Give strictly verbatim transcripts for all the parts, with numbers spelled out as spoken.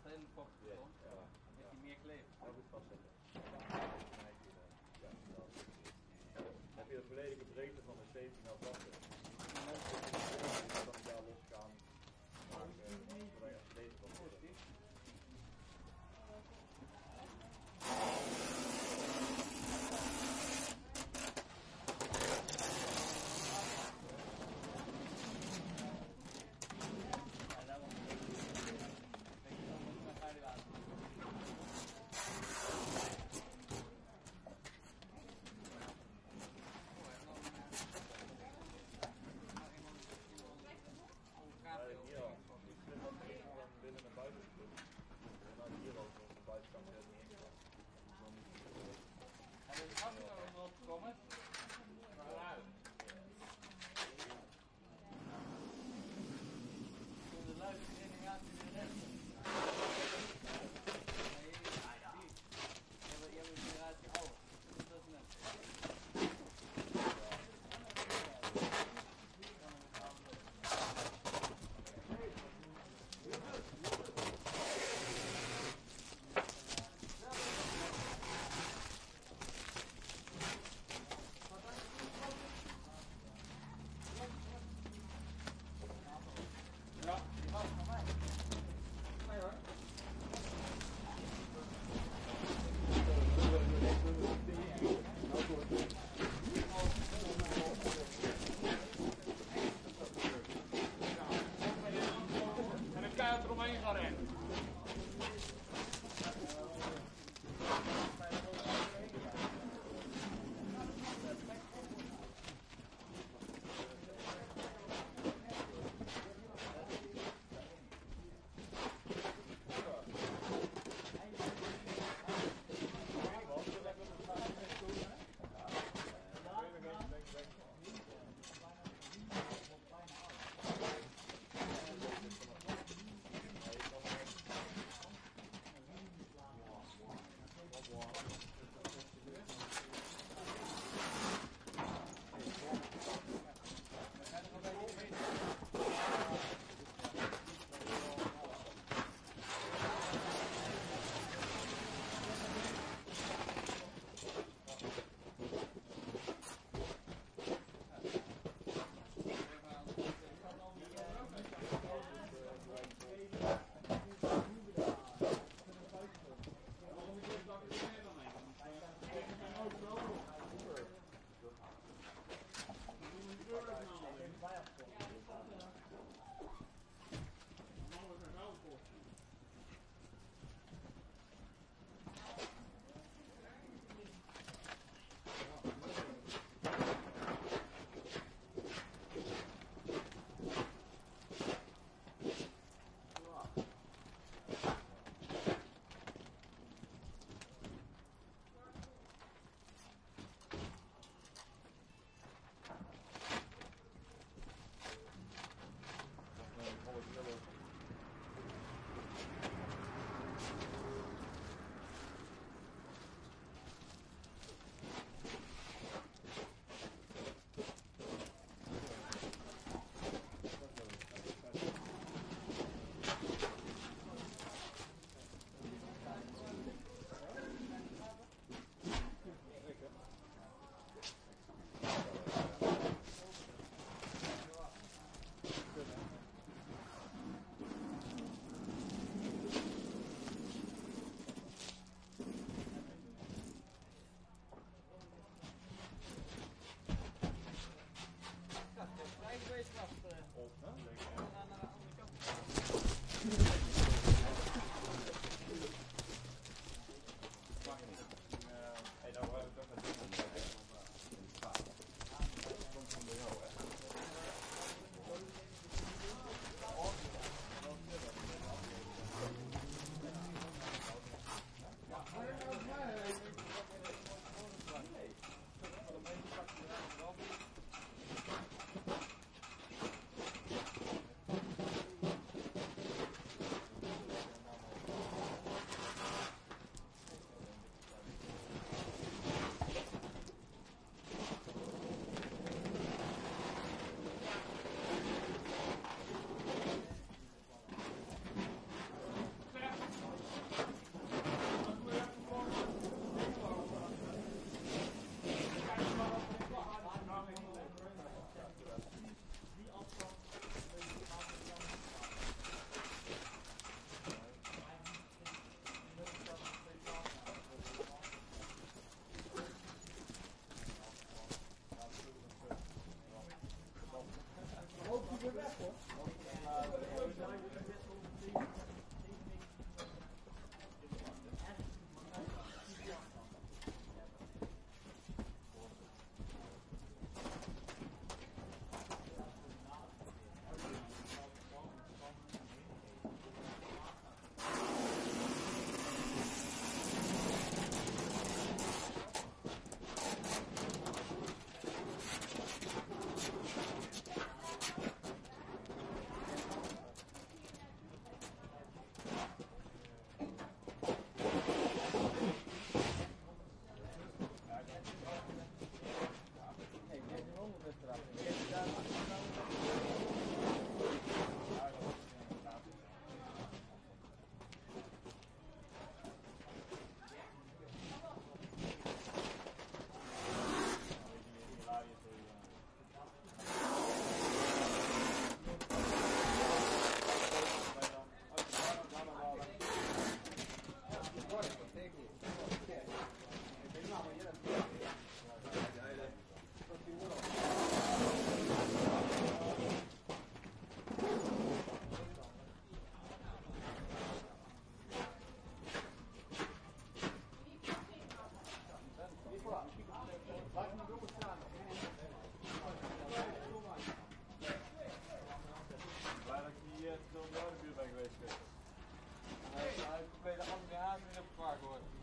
helemaal vochtig Ja, komt, ja, dan ja. heeft hij meer kleven. Dat moet vastzetten. Ja, dat. Dan heb je de volledige breedte van de zeventig nou vasten. Dan kan ik daar los gaan maken, zodat je deze kan zetten. Binnen naar buiten geklikt. En dan hier ook op de buitenkant heel niet ingaan. En dat is ook nog wel opgekomen. Maar toen de luistertraining gaat in de rest. Nee, ja, die. Jij hebt een generatie ouder. Dat is net.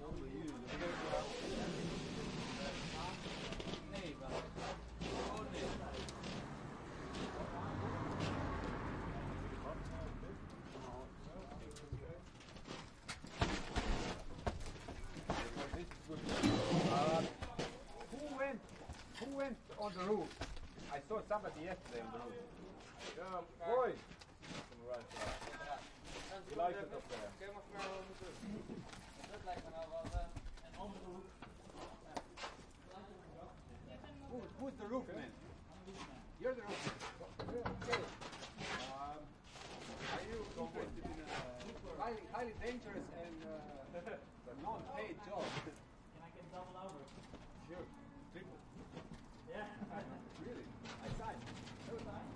Nee, maar. Oh nee. This is good. Uh, who went? Who went on the roof? I saw somebody yesterday on the roof. Ja, Roy! Kom eruit. Je lijkt het op daar. Kun je maar verder moeten doen. Dat lijkt me nou wel uh, een andere hoek. Who, who's the roof man? You're the roof man. Okay. Um, are you interested in a highly, highly dangerous and uh, non-paid job? And I can double over. Sure. Triple. Yeah. Really? I signed. So nice.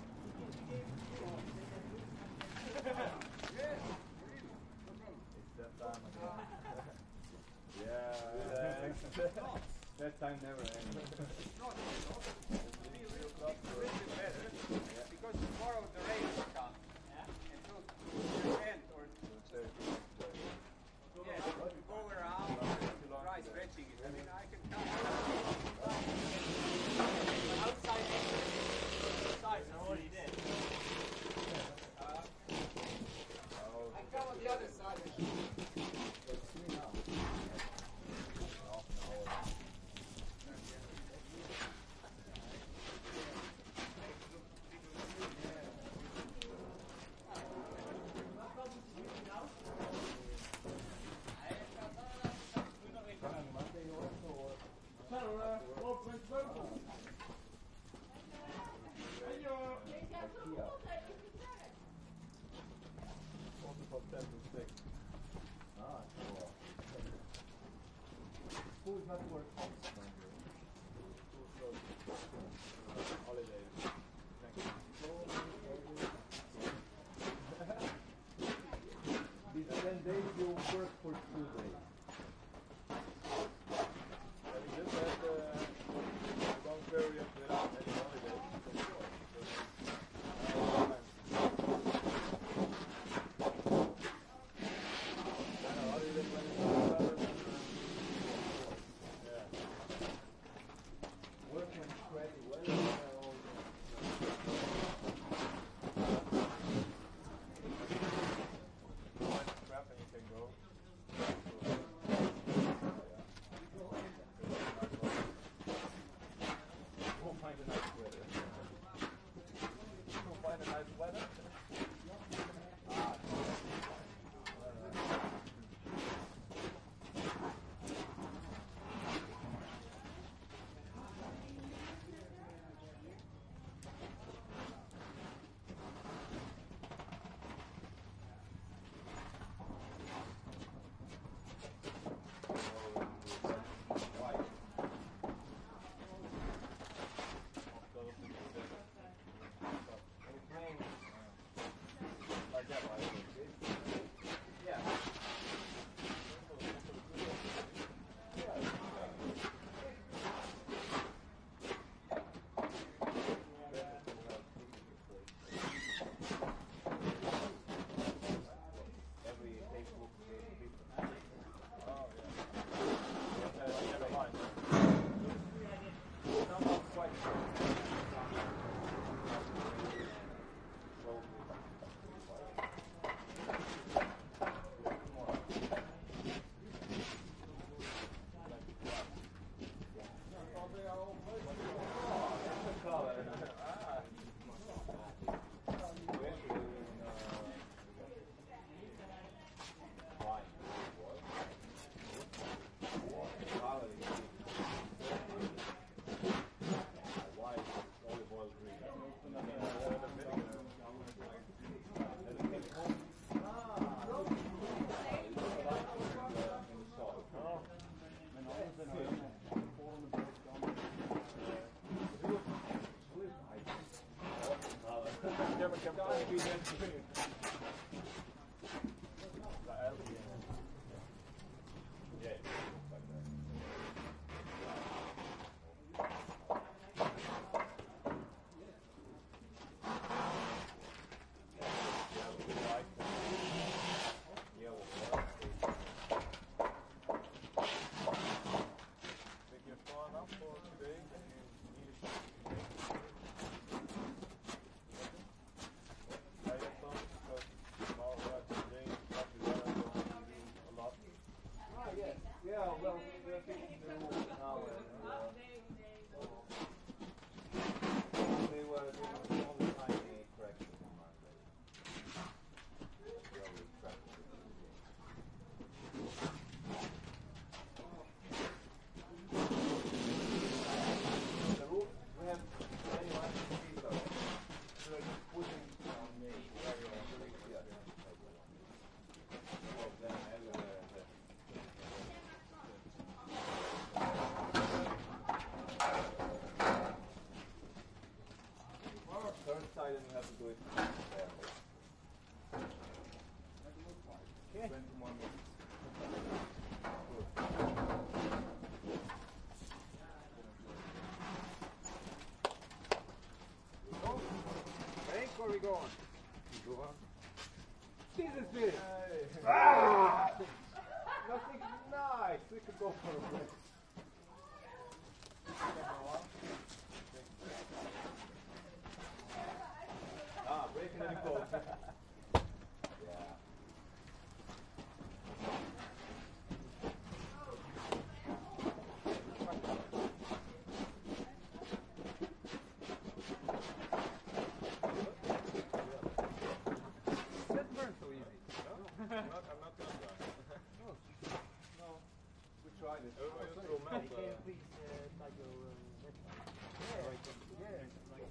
Yes. Really. No problem. It's that time again. Yeah. That time never ends. Not be a little bit better because tomorrow the rain will come. Yeah. And so to end or yeah, to go around and try stretching it. I mean, I can come Outside sides are already there. uh, I come on the other side. Let's see now. Half an hour. Van ten to six. Ah, cool. School is not work constant. School's closed. Uh, holiday. Thank you. These ten days you work for two days. Yeah, we just had uh, one period without any holidays. go on. You go on. This is it. Hey. Ah! Nothing nice. We could go for a break. Ah, breaking any code. Yeah. That burns so easy. I'm not, I'm not gonna try. No. We tried it. Oh, you throw melt, Can you uh, please uh, plug your uh, website? Yeah. Right, Yeah. right.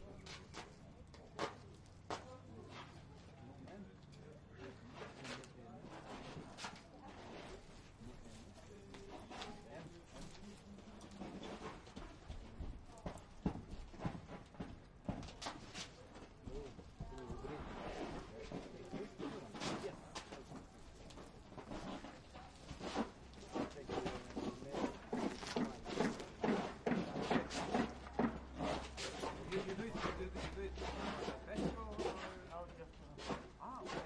You, you do it, you do it, you do it on a festival or? No, just uh, Ah, okay.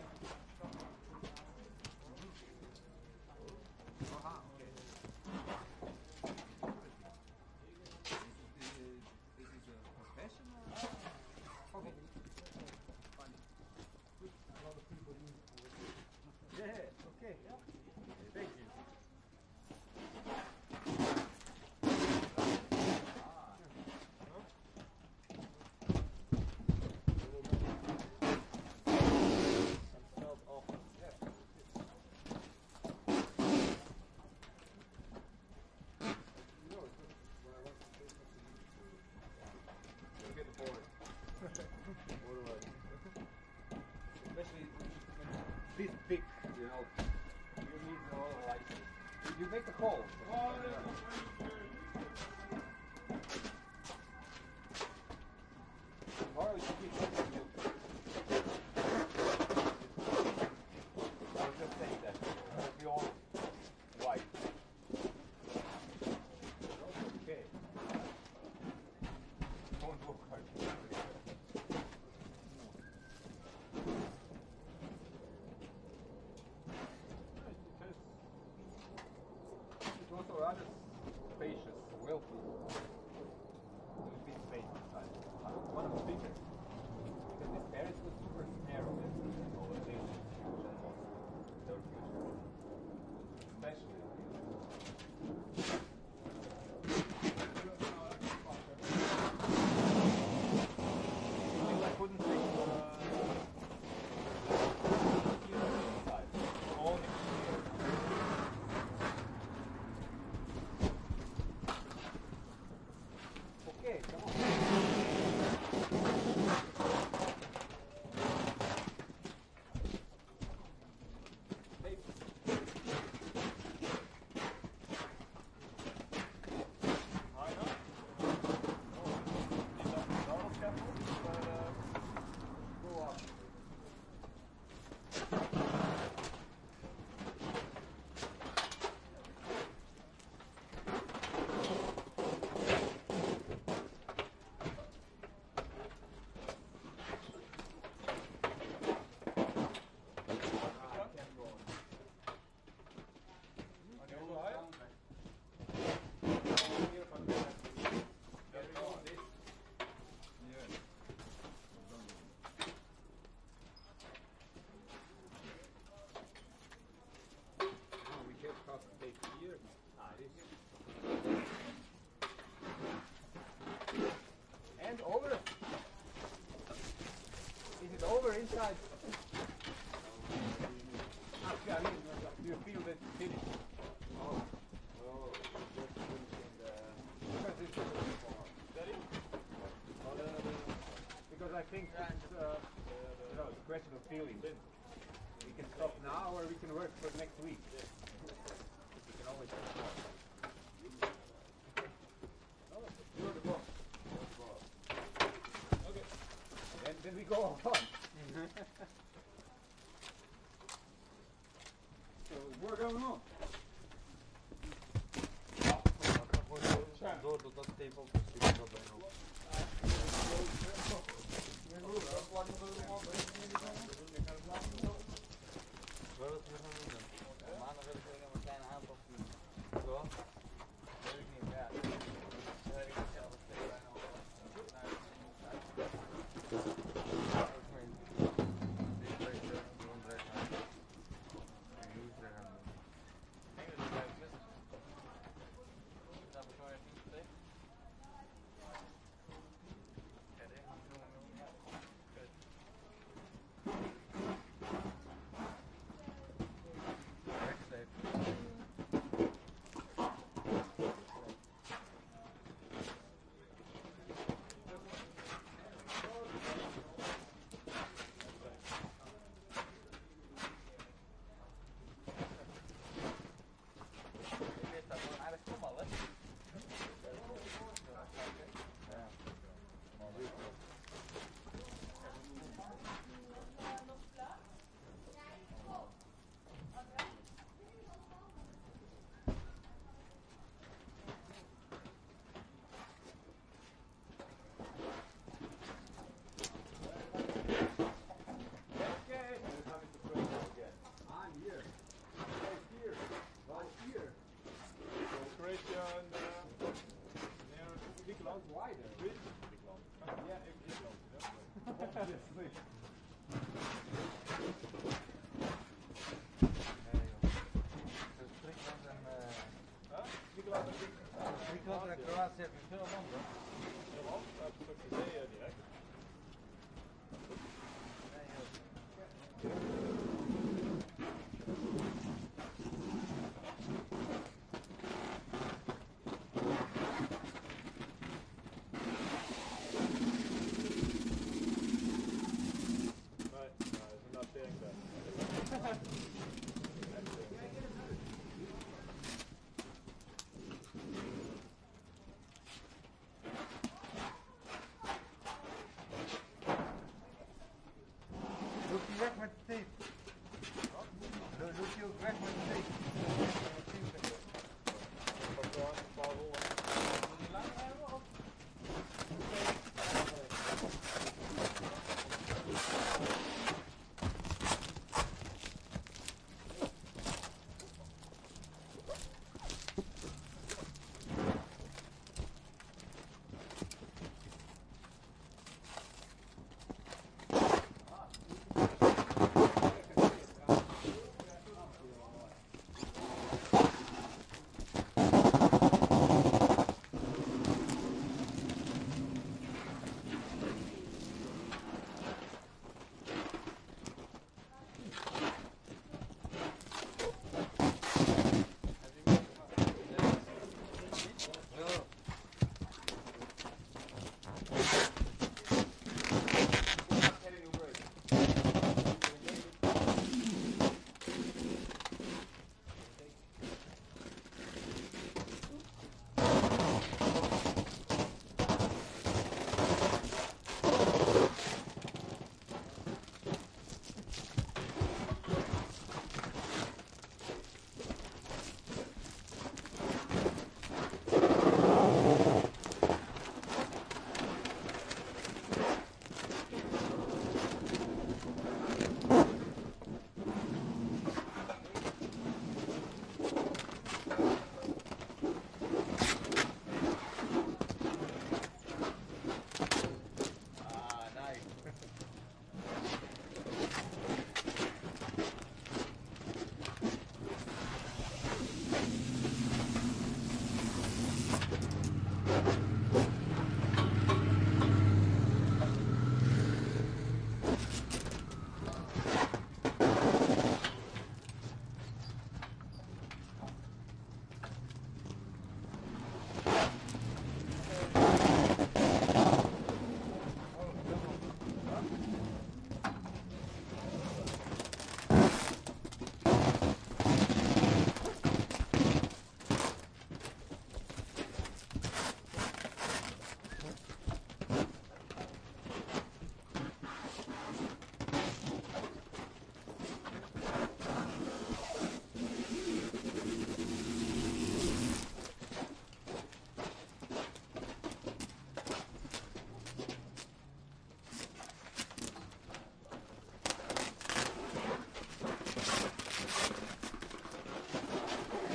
Aha, okay. This is, this is a professional? Okay. Fine. Good. A lot of people use it. Yeah, okay. Thank you. Some smelled awful. Yeah. You know, it's just when I want to say something, you get bored. Otherwise. Especially when it's this big, you know, you need all the lights. You, you make a hole. Tomorrow you keep something new. I was just saying that. It'll be all white. Okay. Don't look hard. It's also rather spacious, well put. There's a big space inside. I don't want to bigger. Because this terrace was super narrow. You know, and this is huge and also their future. Especially. Still, I couldn't think of inside. All exterior. Okay, come on. Hey. I know. These are normal scaffolds, but uh, Go up. I can't go on. Are you alive? Here from the There we go. This. Yeah. Oh, we have half a day here. Ah, this. And over. Is it over inside? Actually, I mean, do you feel that it's finished? Oh, just finishing the. Because it's too far. Steady? Oh, the, the, Because I think it's, uh, you know, it's a question of feeling. We can stop now or we can work for next week. We can always stop now. You're the boss. Okay. Then, then we go on. So, we're going on. Door do dat table, dus ik wil dat bij nog. Wat we gaan doen? Ja, maandag wil ik ook nog een kleine aanpassing doen. Zo? Weet ik niet, ja. Dat weet ik niet zelf. Ik weet bijna al wat naar het Dit weet je, gewoon direct aan. En nu is er aan. Ik denk dat het leuk is. Dat we zo even niet tegen. Ja, dit moet ik doen. Kut. Kroatië heeft veel landen. Veel land? Ja, het is ook de zee direct. Nee, joh. Nee, nee, dat is inderdaad teringwerk. Doet hij weg met de tape? Doet doet hij ook weg met de tape? Pak gewoon een paar rollen. Moet hij lang hebben of?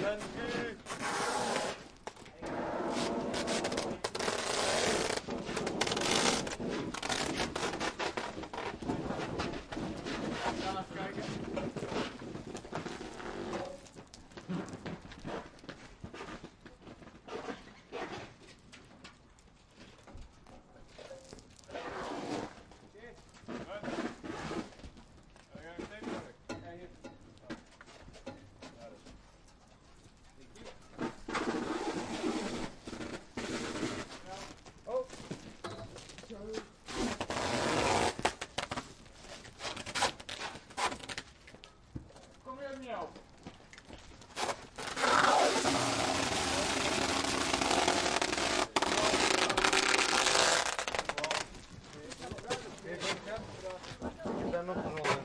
Benji! Ga eens kijken. Kom weer niet op. Ik ben nog rollen.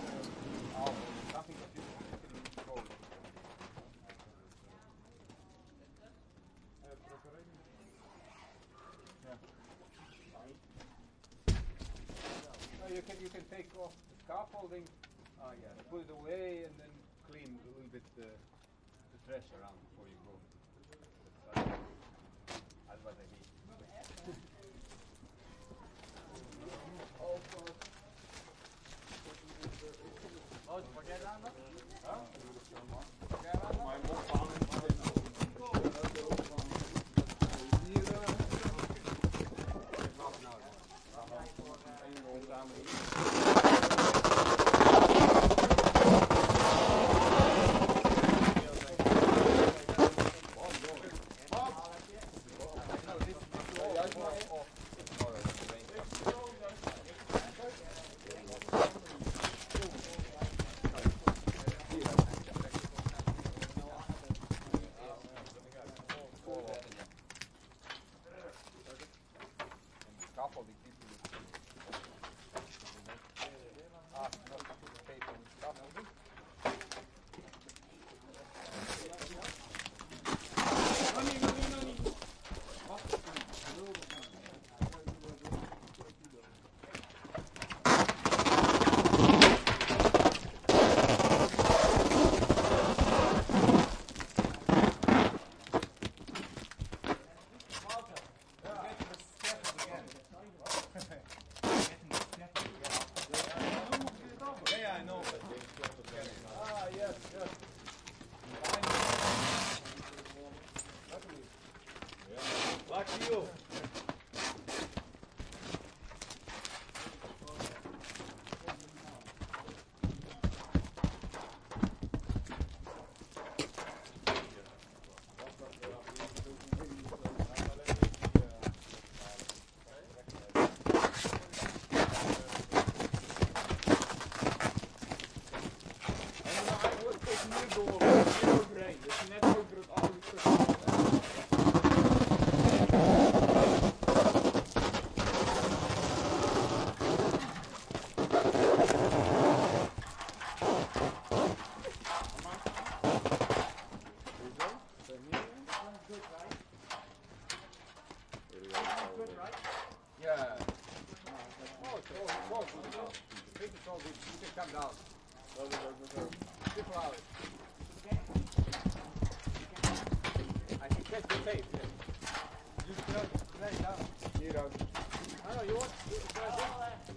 Oh, something that you can control. No, you can you can take off the scaffolding, uh, yeah, put it away, and then clean a little bit the, the trash around before you go. That's, uh, that's what I mean. Oh, forget that one? Scaffolding people. Ah, no, paper with scaffolding. Yeah, I know. Ah, yes, yes. Lucky you. Yeah. Oh, it's all, it's all good now. I think it's all good. You can come down. Triple hours. I can catch the tape. Yeah. You can lay it down. You know. I know, you want you, can I do?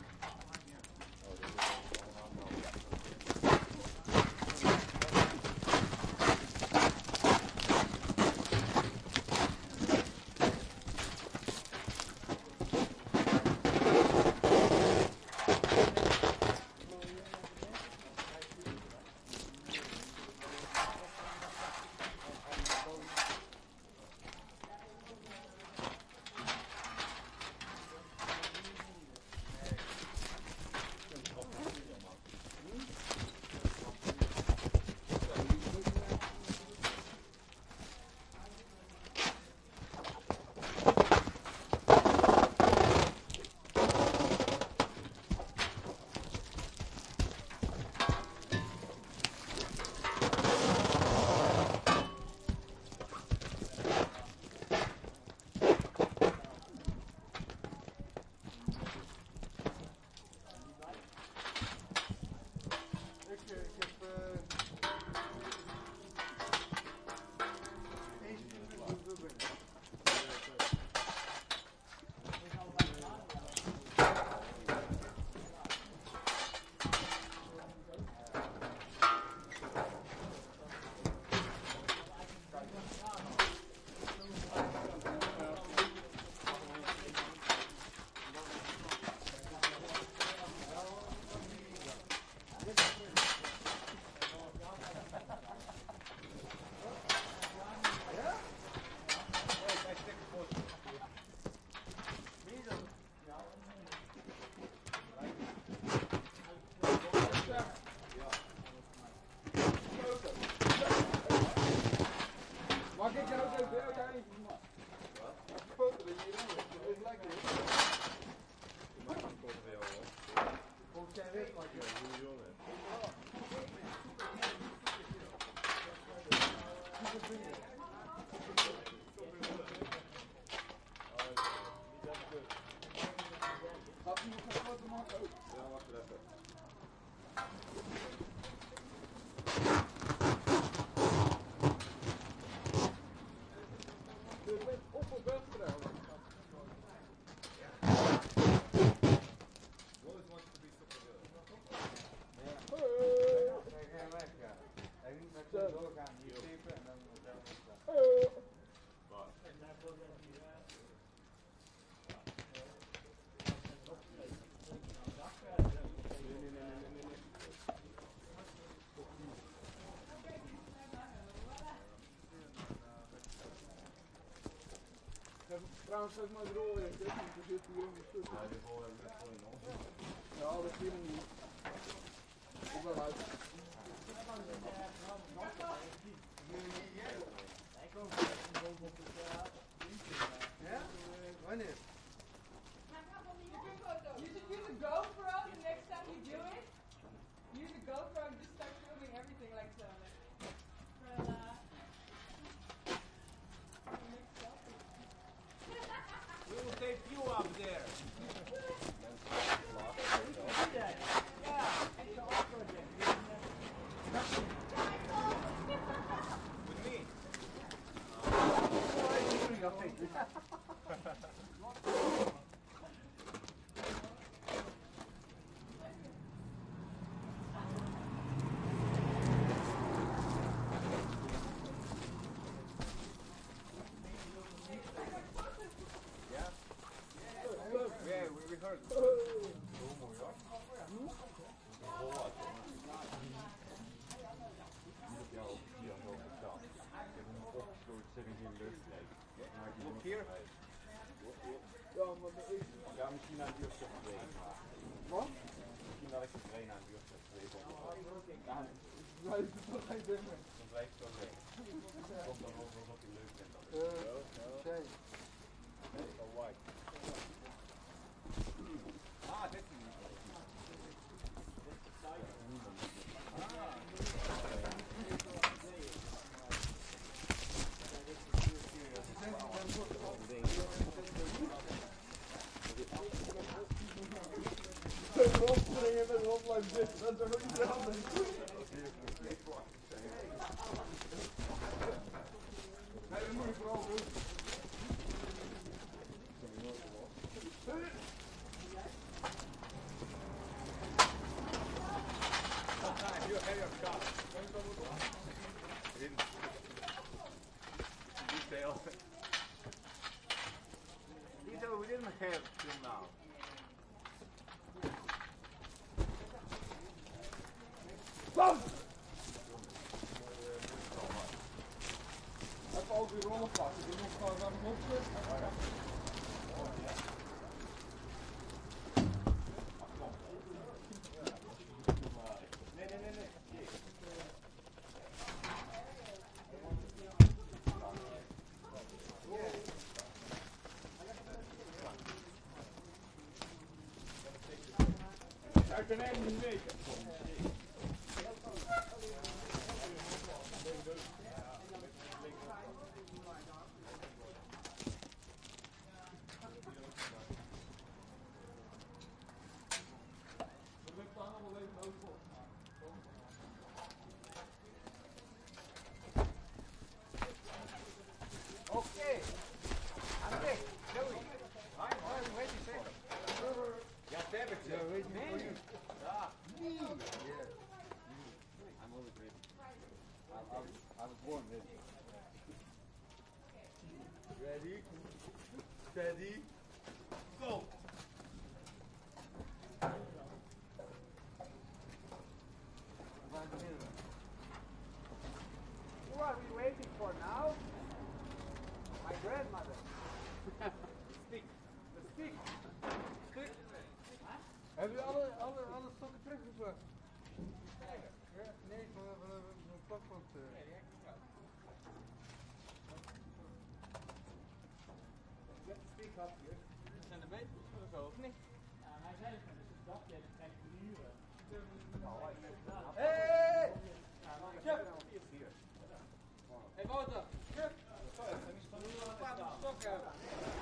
Trouwens, ook maar rol in. Er zit hier in de stuk. Ja, die rol hebben we net gewoon in ons. Ja, dat zie je niet. Ik ben uit. Ja? Wanneer? You should use a GoPro the next time you do it. Use a GoPro and just start filming everything like so. Like, voila. We will take you up there. With me? Yeah, we rehearsed. Look here. Ja, misschien naar een uurtje of twee. Wat? Misschien dat ik een train aan een uurtje of twee kom. Nee, dat is toch geen ding meer. Dan blijf ik zo weg. Komt dan over wat je leuk vindt. Eh, Shane. Oh, white. Ah, dit is niet. Rondspringen met hotline zitten, dat is toch ook niet handig? Nee, dat moet je vooral doen. You have your shot. In detail. Detail we didn't have till now. Even ook die rollen pakken. Die moet gewoon aan hem opzetten. Nee, nee, nee, nee. Ik ben echt niet zeker. Okay. André, Joey. Hi, why wait a second. Ja, Tebbetje. Ja, weet je Nee. niet. Ja. Yeah. I'm always ready. I, I, was, I was born ready. Ready? Steady? Go! Who are we waiting for now? My grandmother. The stick. The stick. Stick. Hebben jullie alle, alle, alle stokken teruggebracht? Ja, nee, van een plakband. Get the stick up here. Zijn er beter of zo, of niet? Hey! Chuck! Hey Wouter! Chuck! Laat hem stok hebben.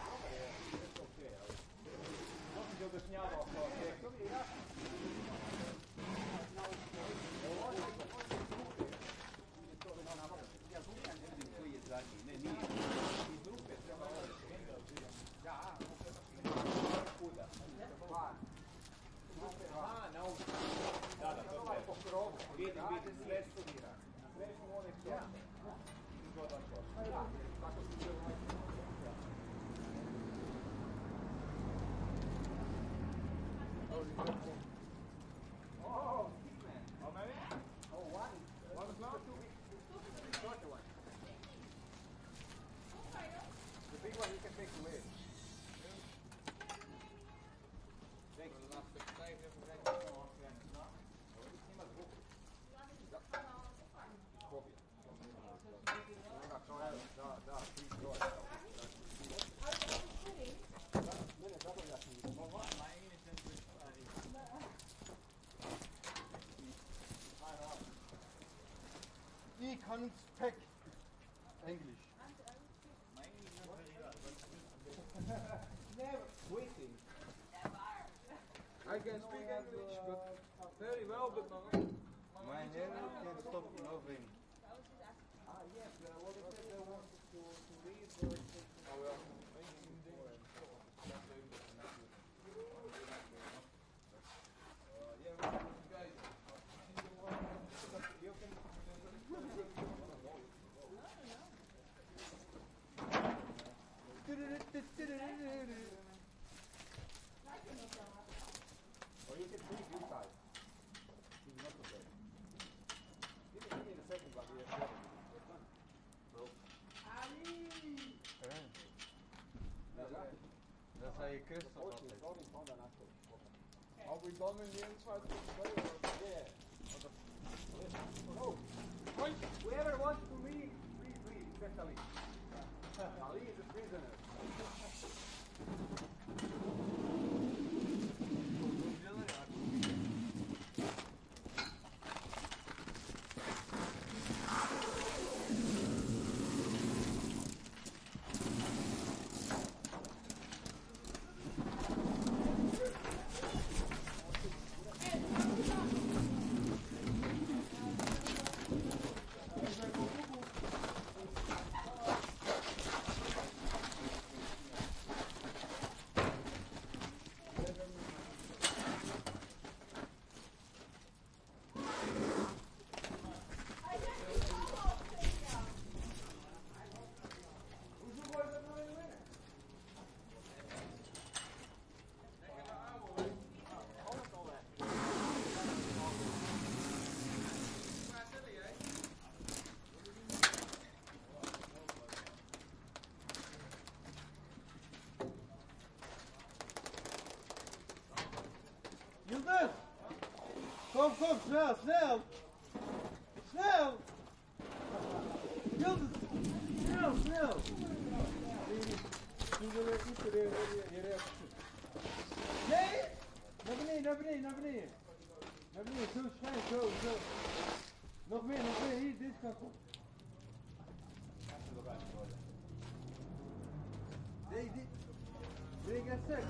Ah, nou. Ja, dat komt wel. Weet ik, weet ik, slecht voor hier. Slecht gewoon in ja. Dus wat dat was. Ja. Oh, stick man. How many? Oh, one. One o'clock? Shorter one. The big one you can take away. Da, da, ti to je. Mene zabavljaš mi. Ich kann speak English. Never waiting. I can speak English, but very well, but not. My hair can't stop moving. Ah, yes, uh, what they said they wanted to, to read or something. Oh, well, or you can read this side. He's not okay. Give me, give me in a second, but we have Dat zei je kust toch altijd. Are we done in the inside for today? Or? Yeah. Oh, whoever wants to read, please read, especially. Ali is a prisoner. Yıldız! Kom kom snel snel! Snel! Yıldız! Snel snel! Şimdi ilk yere, yere yapışır. Nee! Naar beneden, naar beneden, naar beneden! Naar beneden, zo schijn, zo, zo! Nog meer, nog meer, hier, dit kant op. Nee, dit. Breng het seks.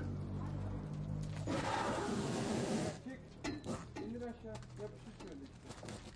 Kijk, indir aşağı, yapışır şöyle işte.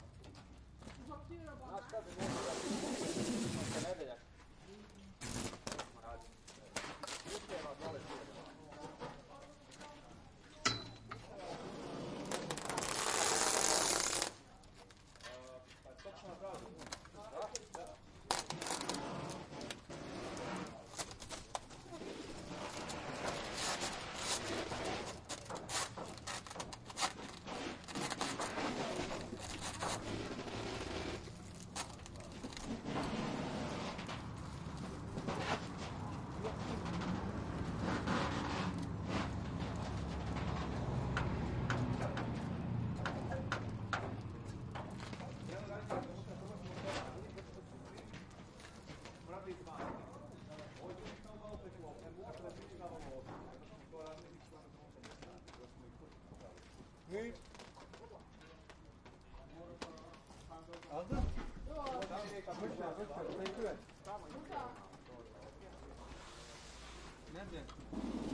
Nu. Aldın? Yok. Boşver, boşver. Teşekkür et. Nerede?